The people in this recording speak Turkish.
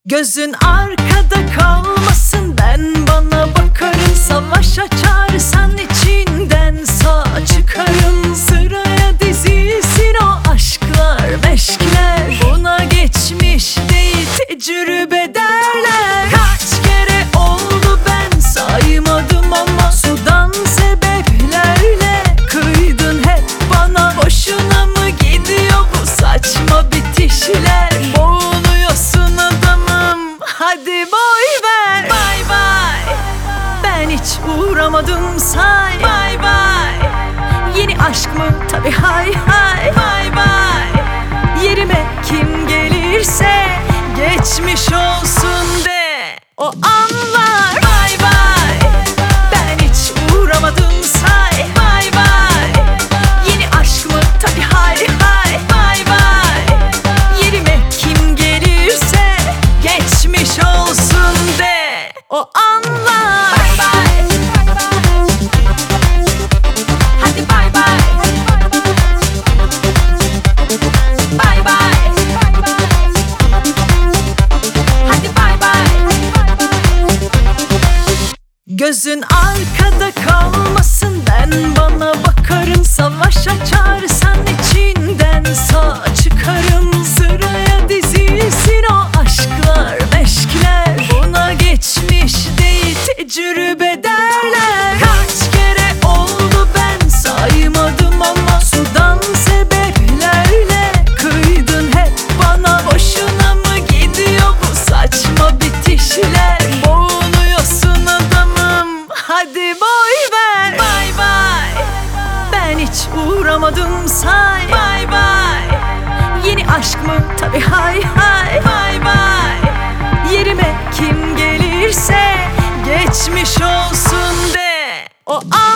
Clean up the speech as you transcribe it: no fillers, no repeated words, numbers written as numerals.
Gözün arkada kalmasın, ben bana bakarım. Savaş açarsan içinden sağ çıkarım. Sıraya dizilsin o aşklar, meşkler. Buna geçmiş değil, tecrübe derler. Kaç kere oldu ben saymadım ama sudan sebeplerle kıydın hep bana. Boşuna mı gidiyor bu saçma bitişler? Boğuluyorsun adamım, hadi boy ver. Bye bye, ben hiç uğramadım say. Bye bye, yeni aşk mı? Tabi hay hay. Bye bye, yerime kim gelirse geçmiş olsun de o anlar. Bye bye, ben hiç uğramadım say. Bye bye, yeni aşk mı? Tabi hay hay. Bye bye, yerime kim gelirse geçmiş olsun de o anlar. Bye bye, hadi bye bye. Bye bye, hadi bye bye. Gözün arkada kalmasın, ben bana bakarım. Savaş açarsan içinden sağ çıkarım. Sıraya dizilsin o aşklar, meşkler. Buna geçmiş değil, tecrübe derler. Kaç kere oldu ben saymadım ama sudan sebeplerle kıydın hep bana. Boşuna mı gidiyor bu saçma bitişler? Boğuluyorsun adamım, hadi boy ver. Bye bye, ben hiç uğramadım say. Bye bye, yeni aşk mı? Tabi hay hay. Bye bye, yerime kim gelirse geçmiş olsun de o an.